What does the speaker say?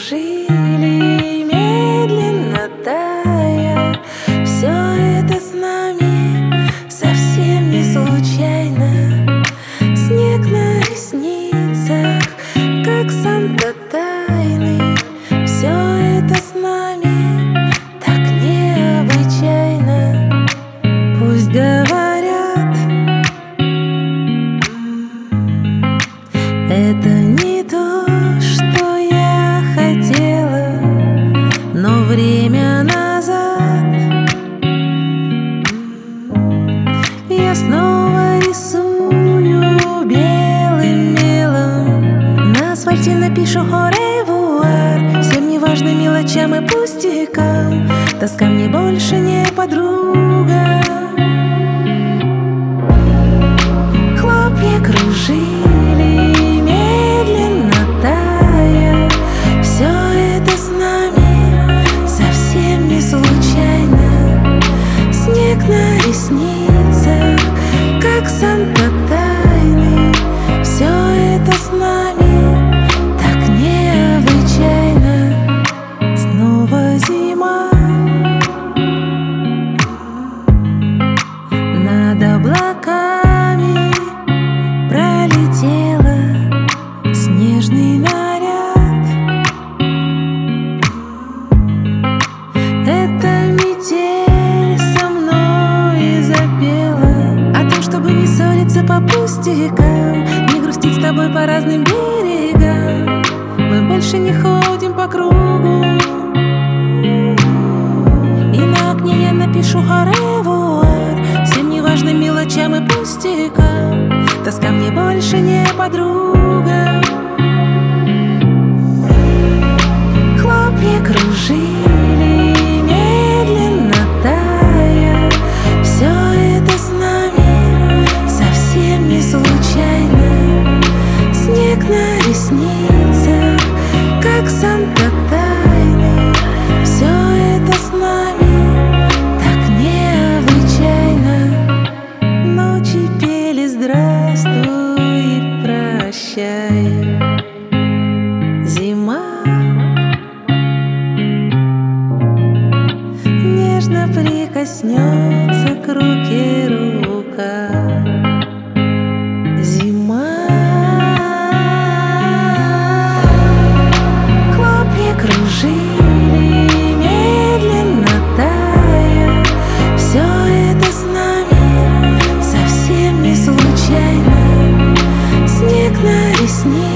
кружили, медленно тая. Все это с нами совсем не случайно. Снег на ресницах, как Санта тайный. Все это с нами так необычайно. Пусть говорят, это не то, что я хотела, но время назад я снова рисую белым мелом. На асфальте напишу au revoir всем неважным мелочам и пустякам. Тоска мне больше не подруга. Хлопья кружили, медленно тая. Все это с нами совсем не случайно. Снег на ресницах, как Санта тайный. Все это с нами так необычайно. Снова зима над облаками пролетела снежный наряд. Эта метель со мной запела о том, чтобы не ссориться по пустякам, не грустить с тобой по разным берегам. Мы больше не ходим по кругу. И на окне я напишу au revoir всем неважным мелочам и пустякам. Тоска мне больше не подруга. Хлопья кружили, медленно тая. Все это с нами совсем не случайно. Снег на ресницах, как Санта тайный. Все это с нами так необычайно. Ночи пели здравствуй и прощай. Зима нежно прикоснется к руке рука. Зима. Хлопья кружили, медленно тая. Все это с нами совсем не случайно. Снег на ресницах,